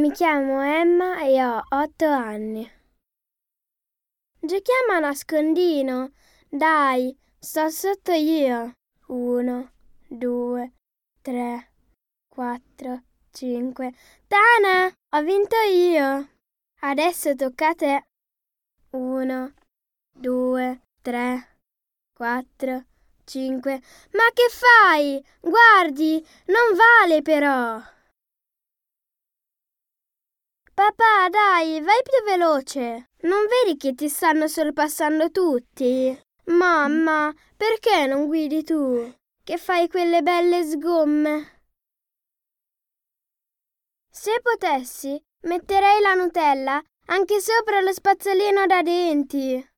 Mi chiamo Emma e ho 8 anni. Giochiamo a nascondino. Dai, sto sotto io. 1, 2, 3, 4, 5. Tana, ho vinto io. Adesso tocca a te. 1, 2, 3, 4, 5. Ma che fai? Guardi, non vale però. Papà, dai, vai più veloce. Non vedi che ti stanno sorpassando tutti? Mamma, perché non guidi tu? Che fai quelle belle sgomme? Se potessi, metterei la Nutella anche sopra lo spazzolino da denti.